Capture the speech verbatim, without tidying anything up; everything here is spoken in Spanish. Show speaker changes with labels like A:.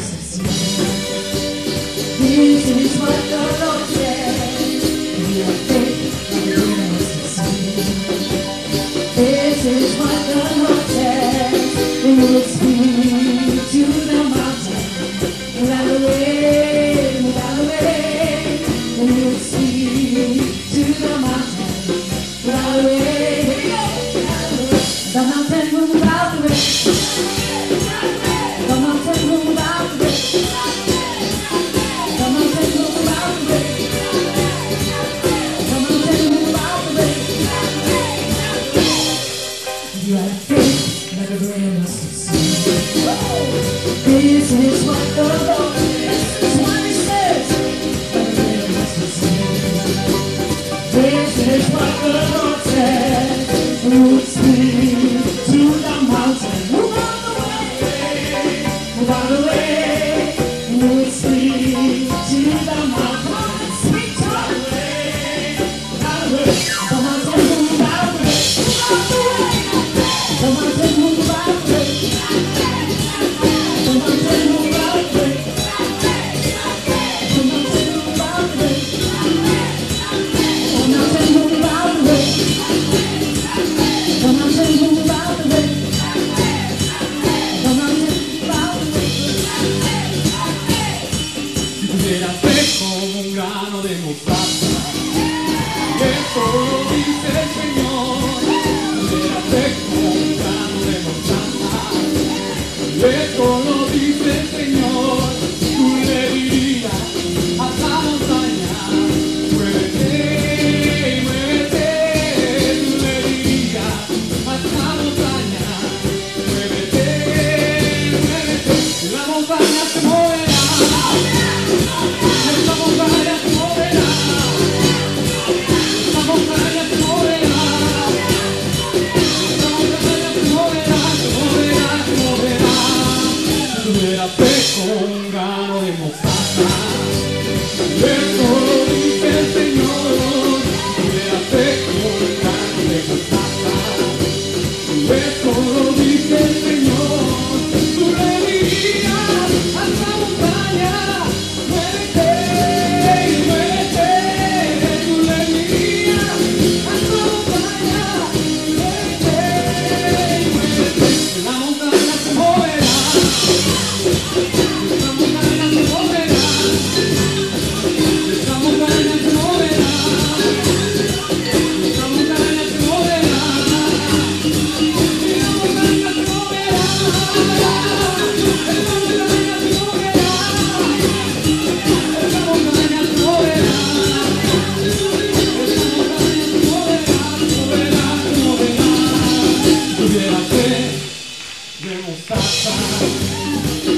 A: This is what the Lord says. We have faith like the rain must receive. This is what the Lord says. He will speak to the mountain. Move out of the way, move out of the way. He will speak to the mountain. Move out of the way. The mountain move out of the way. The mountain move out of the way. The mountain move out of the way. The mountain move out of the way. You have faith like a grain of seed. This is what the Lord says. This is what He says. Like a grain of seed. This is what the Lord says. Move speak to the mountain. Move out of the way. Move out of the way. Move speak to the mountain. Speak to the way. Out of the way. The mountain move out of the way. The mountain move out of the way. The mountain move out of the way. The mountain move out of the way. The mountain move out of the way. The mountain move out of the way. The mountain move out of the way.
B: Si tuviera fe como un grano de mostaza, eso lo dice el Señor. Si tuviera fe como un grano de mostaza, eso lo dice el Señor. Tú le dirías a esa montaña, muévete, muévete. Tú le dirías a esa montaña, muévete, muévete. La montaña se moverá. Esta montaña se moverá. Esta montaña se moverá. Esta montaña se moverá, se moverá, se moverá. Si tuviera fe como un grano de mostaza, eso lo dice el Señor. Si tuviera fe como un grano de mostaza, eso lo dice el Señor. Tú le dirías a esta montaña, muévete, muévete. Tú le dirías a esta montaña, muévete, muévete. La montaña se moverá. Esta montaña se moverá. Esta montaña se moverá. Esta montaña se moverá. Y la montaña se moverá. Esta montaña se moverá. Esta montaña se moverá. Esta montaña se moverá, moverá, moverá. Si tuviera fe de mostaza,